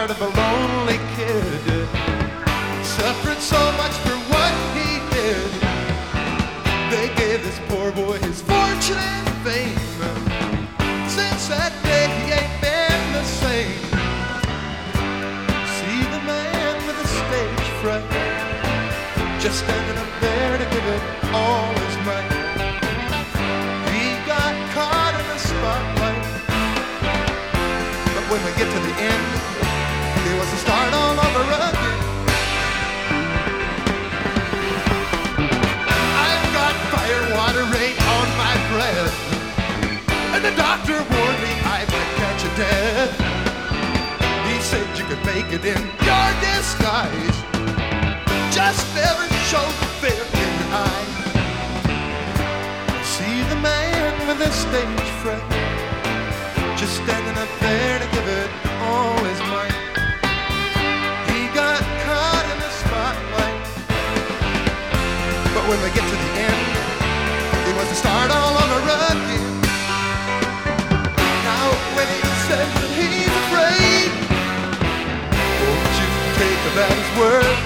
heart of a lonely kid, suffering so much for what he did. They gave this poor boy his fortune and fame. Since that day he ain't been the same. See the man with the stage fright, just standing up there to give it all his might. He got caught in the spotlight, but when we get to the end, he was to start all over again. I've got fire, water, rain on my breath, and the doctor warned me I might catch a death. He said you could make it in your disguise, just never show the fear in your eye. See the man with the stage fright, just standing up there to give it all his might. He got caught in the spotlight, but when we get to the end, he wants to start all over again. Now when he says that he's afraid, won't you take him at his word?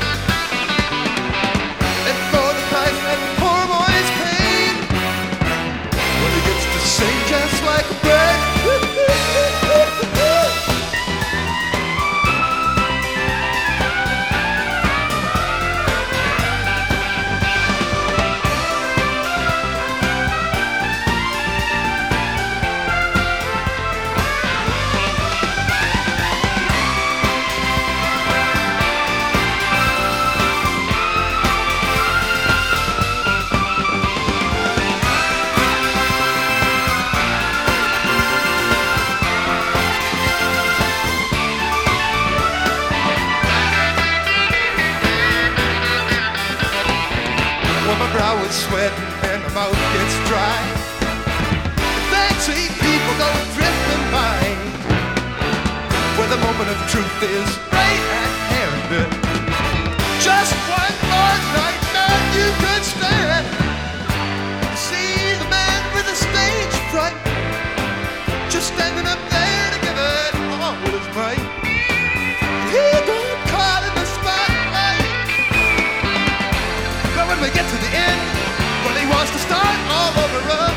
And for the price that poor boy's paid, well, he gets to sing just like a bird. My brow is sweating and my mouth gets dry. Then see people go drifting by, where the moment of truth is right at hand. Just one more night that you could stand. See the man with the stage fright, just standing up there to give it all his might. He got caught in the spotlight, but when we get to the end, well, he wants to start all over again.